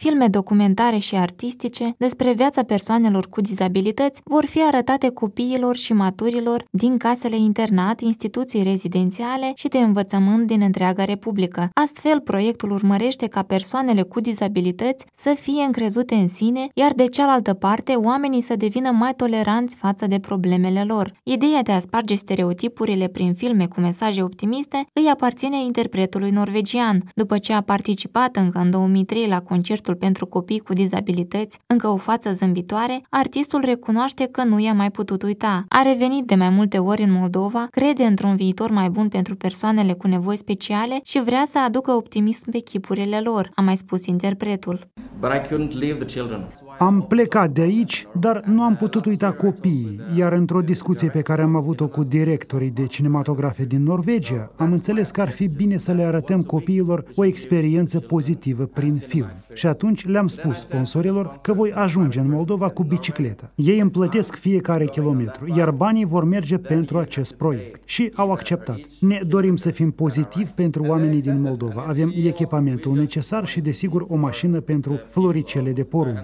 filme documentare și artistice despre viața persoanelor cu dizabilități vor fi arătate copiilor și maturilor din casele internat, instituții rezidențiale și de învățământ din întreaga Republică. Astfel, proiectul urmărește ca persoanele cu dizabilități să fie încrezute în sine, iar de cealaltă parte, oamenii să devină mai toleranți față de problemele lor. Ideea de a sparge stereotipurile prin filme cu mesaje optimiste îi aparține interpretului norvegian. După ce a participat încă în 2003 la concertul pentru copii cu dizabilități, Încă o față zâmbitoare, artistul recunoaște că nu i-a mai putut uita. A revenit de mai multe ori în Moldova, crede într-un viitor mai bun pentru persoanele cu nevoi speciale și vrea să aducă optimism pe chipurile lor, a mai spus interpretul. Am plecat de aici, dar nu am putut uita copiii, iar într-o discuție pe care am avut-o cu directorii de cinematografe din Norvegia, am înțeles că ar fi bine să le arătăm copiilor o experiență pozitivă prin film. Și atunci le-am spus sponsorilor că voi ajunge în Moldova cu bicicleta. Ei îmi plătesc fiecare kilometru, iar banii vor merge pentru acest proiect. Și au acceptat. Ne dorim să fim pozitivi pentru oamenii din Moldova. Avem echipamentul necesar și, desigur, o mașină pentru floricele de porumb.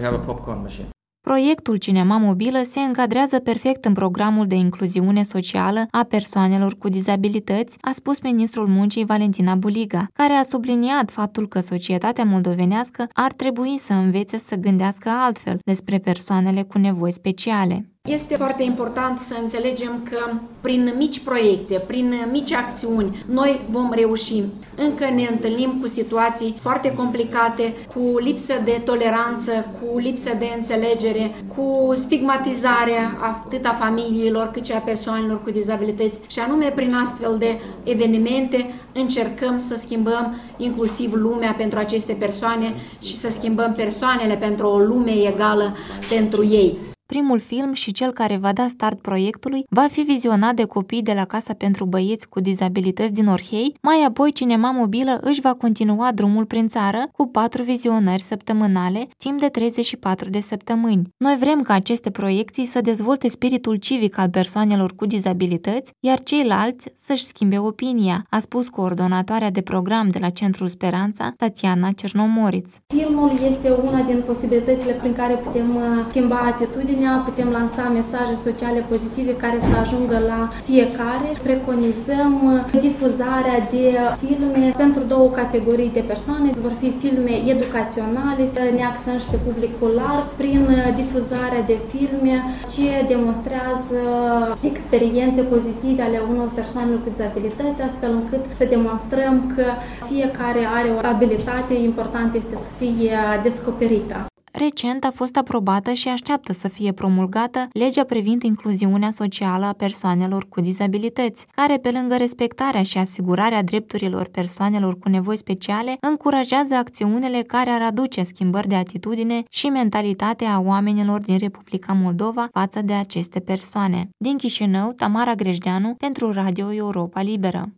Proiectul Cinema Mobilă se încadrează perfect în programul de incluziune socială a persoanelor cu dizabilități, a spus ministrul muncii Valentina Buliga, care a subliniat faptul că societatea moldovenească ar trebui să învețe să gândească altfel despre persoanele cu nevoi speciale. Este foarte important să înțelegem că prin mici proiecte, prin mici acțiuni, noi vom reuși. Încă ne întâlnim cu situații foarte complicate, cu lipsă de toleranță, cu lipsă de înțelegere, cu stigmatizarea atât a familiilor cât și a persoanelor cu dizabilități. Și anume prin astfel de evenimente încercăm să schimbăm inclusiv lumea pentru aceste persoane și să schimbăm persoanele pentru o lume egală pentru ei. Primul film și cel care va da start proiectului va fi vizionat de copii de la Casa pentru Băieți cu Dizabilități din Orhei, mai apoi Cinema Mobilă își va continua drumul prin țară cu 4 vizionări săptămânale, timp de 34 de săptămâni. Noi vrem ca aceste proiecții să dezvolte spiritul civic al persoanelor cu dizabilități, iar ceilalți să-și schimbe opinia, a spus coordonatoarea de program de la Centrul Speranța, Tatiana Cernomoriț. Filmul este una din posibilitățile prin care putem schimba atitudinea, putem lansa mesaje sociale pozitive care să ajungă la fiecare. Preconizăm difuzarea de filme pentru 2 categorii de persoane. Vor fi filme educaționale, ne axăm și pe publicul larg prin difuzarea de filme ce demonstrează experiențe pozitive ale unor persoane cu dizabilități, astfel încât să demonstrăm că fiecare are o abilitate, important este să fie descoperită. Recent a fost aprobată și așteaptă să fie promulgată legea privind incluziunea socială a persoanelor cu dizabilități, care, pe lângă respectarea și asigurarea drepturilor persoanelor cu nevoi speciale, încurajează acțiunile care ar aduce schimbări de atitudine și mentalitate a oamenilor din Republica Moldova față de aceste persoane. Din Chișinău, Tamara Grejdeanu pentru Radio Europa Liberă.